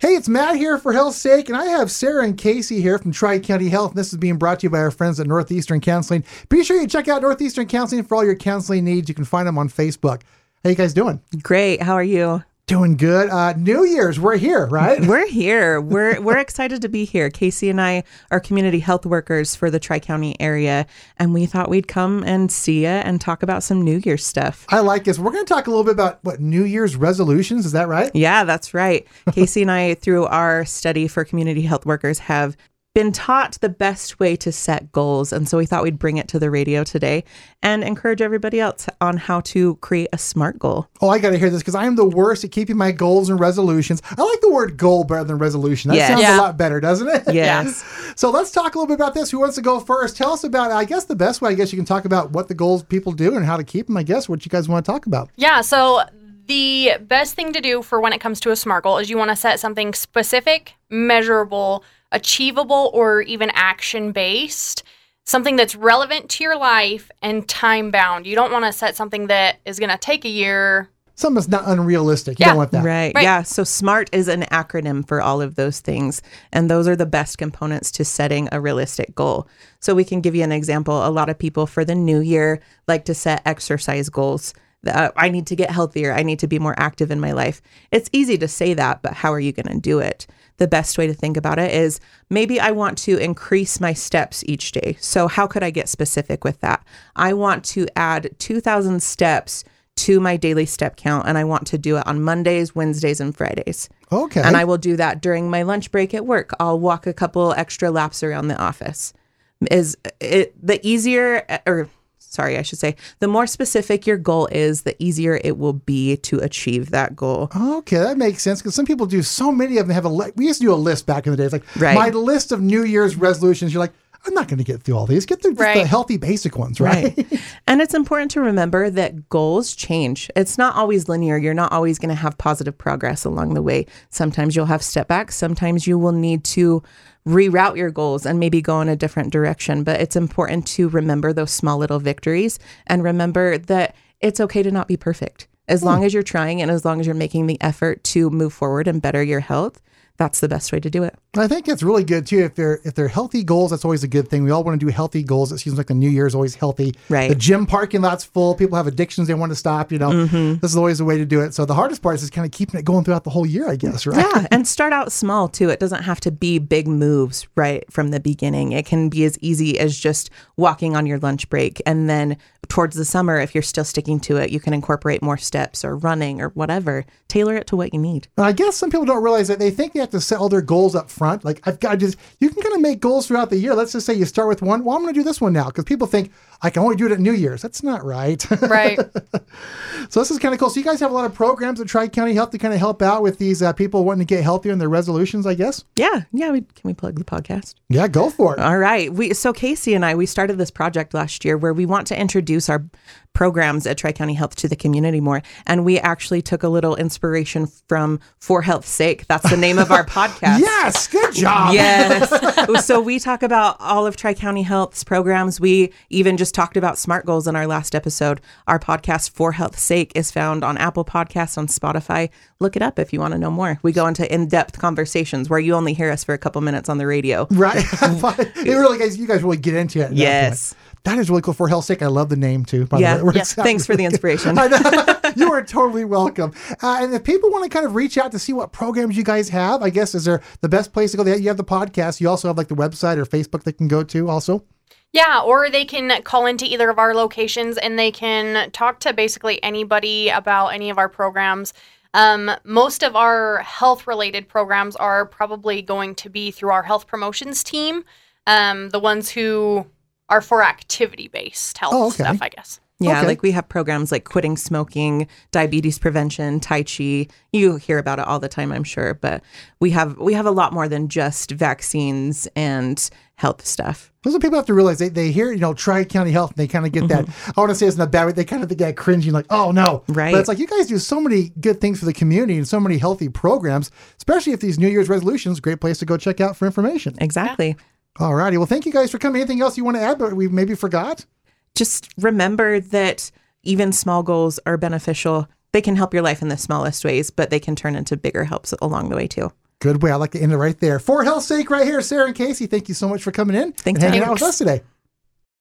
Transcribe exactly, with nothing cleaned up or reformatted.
Hey, it's Matt here for Health's Sake, and I have Sarah and Casey here from Tri-County Health, and this is being brought to you by our friends at Northeastern Counseling. Be sure you check out Northeastern Counseling for all your counseling needs. You can find them on Facebook. How you guys doing? Great. How are you? Doing good. Uh, New Year's, we're here, right? We're here. We're we're excited to be here. Casey and I are community health workers for the Tri-County area, and we thought we'd come and see you and talk about some New Year's stuff. I like this. We're going to talk a little bit about, what, New Year's resolutions. Is that right? Yeah, that's right. Casey and I, through our study for community health workers, have been taught the best way to set goals. And so we thought we'd bring it to the radio today and encourage everybody else on how to create a SMART goal. Oh, I got to hear this because I am the worst at keeping my goals and resolutions. I like the word goal better than resolution. That Yes. sounds Yeah. a lot better, doesn't it? Yes. So let's talk a little bit about this. Who wants to go first? Tell us about, I guess the best way, I guess you can talk about what the goals people do and how to keep them, I guess, what you guys want to talk about. Yeah, so the best thing to do for when it comes to a SMART goal is you want to set something specific, measurable, achievable, or even action-based, something that's relevant to your life and time-bound. You don't want to set something that is going to take a year. Something that's not unrealistic. You Yeah. don't want that. Right. Right. Yeah. So SMART is an acronym for all of those things. And those are the best components to setting a realistic goal. So we can give you an example. A lot of people for the new year like to set exercise goals. Uh, I need to get healthier. I need to be more active in my life. It's easy to say that, but how are you going to do it? The best way to think about it is maybe I want to increase my steps each day. So how could I get specific with that? I want to add two thousand steps to my daily step count, and I want to do it on Mondays, Wednesdays, and Fridays. Okay. And I will do that during my lunch break at work. I'll walk a couple extra laps around the office. Is it the easier, or sorry, I should say, the more specific your goal is, the easier it will be to achieve that goal. Okay, that makes sense because some people do, so many of them have a, li- we used to do a list back in the day. It's like, Right. my list of New Year's resolutions. You're like, I'm not going to get through all these. Get through just the Right. healthy basic ones, right? Right. And it's important to remember that goals change. It's not always linear. You're not always going to have positive progress along the way. Sometimes you'll have step backs. Sometimes you will need to reroute your goals and maybe go in a different direction. But it's important to remember those small little victories and remember that it's okay to not be perfect. As long as you're trying and as long as you're making the effort to move forward and better your health, that's the best way to do it. I think it's really good too. If they're if they're healthy goals, that's always a good thing. We all want to do healthy goals. It seems like the New Year is always healthy. Right. The gym parking lot's full. People have addictions they want to stop. You know, Mm-hmm. this is always the way to do it. So the hardest part is just kind of keeping it going throughout the whole year, I guess, right? Yeah, and start out small too. It doesn't have to be big moves right from the beginning. It can be as easy as just walking on your lunch break. And then towards the summer, if you're still sticking to it, you can incorporate more steps or running or whatever. Tailor it to what you need. And I guess some people don't realize that they think they have to set all their goals up front. Like, I've got to just, you can kind of make goals throughout the year. Let's just say you start with one. Well, I'm going to do this one now because people think I can only do it at New Year's. That's not right. Right. So this is kind of cool. So you guys have a lot of programs at Tri-County Health to kind of help out with these uh, people wanting to get healthier in their resolutions, I guess. Yeah, yeah. We, can we plug the podcast? Yeah, go for it. All right. We so Casey and I, we started this project last year where we want to introduce our programs at Tri-County Health to the community more. And we actually took a little inspiration from For Health's Sake. That's the name of our podcast. Yes, good job. Yes. So we talk about all of Tri-County Health's programs. We even just talked about SMART goals in our last episode. Our podcast, For Health's Sake, is found on Apple Podcasts, on Spotify. Look it up if you want to know more. We go into in-depth conversations where you only hear us for a couple minutes on the radio. Right. it really, guys, you guys really get into it. at that Yes. point. That is really cool. For Health's Sake, I love the name too. By Yeah. the way. It Yeah. works out Thanks for really the good. inspiration. I know. You are totally welcome. Uh, and if people want to kind of reach out to see what programs you guys have, I guess, is there the best place to go? You have the podcast. You also have like the website or Facebook they can go to also. Yeah, or they can call into either of our locations and they can talk to basically anybody about any of our programs. Um, most of our health-related programs are probably going to be through our health promotions team, um, the ones who are for activity-based health Oh, okay. stuff, I guess. Yeah, Okay. like we have programs like quitting smoking, diabetes prevention, Tai Chi. You hear about it all the time, I'm sure, but we have we have a lot more than just vaccines and health stuff. Those are people have to realize they, they hear, you know, Tri-County Health and they kind of get that, I want to say it's not bad, but they kind of get cringing like, oh no. Right. But it's like, you guys do so many good things for the community and so many healthy programs, especially if these New Year's resolutions, great place to go check out for information. Exactly. All righty. Well, thank you guys for coming. Anything else you want to add, but we maybe forgot? Just remember that even small goals are beneficial. They can help your life in the smallest ways, but they can turn into bigger helps along the way too. Good way. I like to end it right there. For health's sake, right here, Sarah and Casey, thank you so much for coming in Thank and hanging you. out with us today.